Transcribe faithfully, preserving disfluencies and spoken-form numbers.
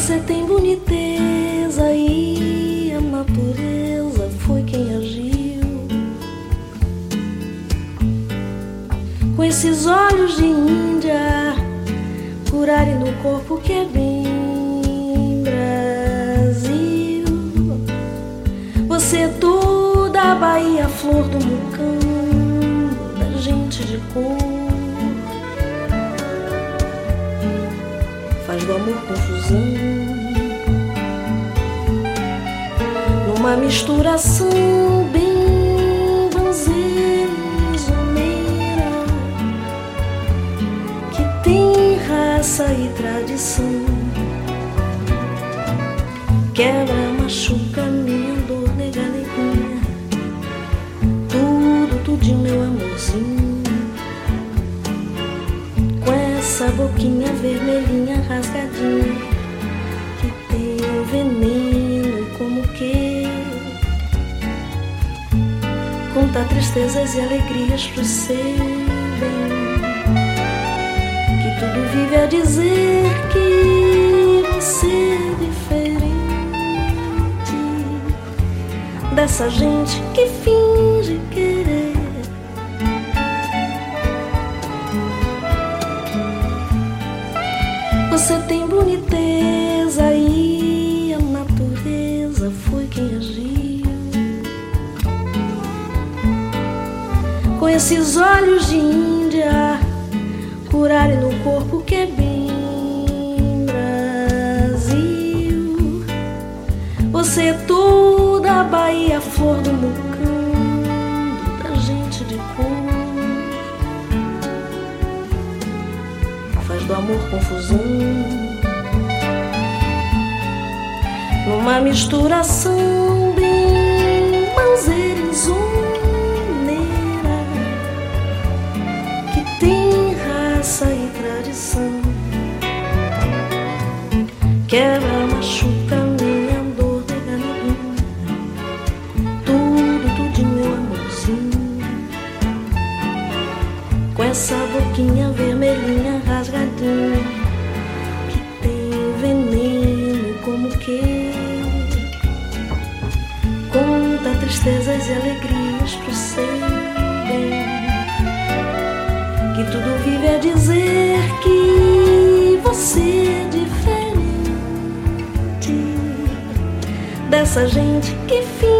Você tem boniteza e a natureza foi quem agiu. Com esses olhos de Índia, curarem no corpo que é bem Brasil. Você é toda a Bahia, flor do mucam, da gente de cor. Faz do amor confusão, numa misturação bem banzeira e zoneira, que tem raça e tradição. Quebra, machuca minha dor, nega, neguinha, tudo, tudinho, meu amorzinho. Essa boquinha vermelhinha rasgadinha, que tem veneno como que conta tristezas e alegrias pro seu bem, que tudo vive a dizer que você é diferente dessa gente que finge querer. Você tem boniteza e a natureza foi quem agiu. Com esses olhos de Índia, curarem no corpo que é bem Brasil. Você é toda a Bahia, flor do mucam, da gente de cor. Faz do amor confusão, numa misturação bem banzeira e zoneira, que tem raça e tradição. Quebra, machuca minha dor, nega, neguinha, tudo, tudinho, meu amorzinho. Com essa boquinha vermelhinha rasgadinha, que tem veneno como que conta tristezas e alegrias pro seu bem, que tudo vive a dizer que você é diferente dessa gente que finge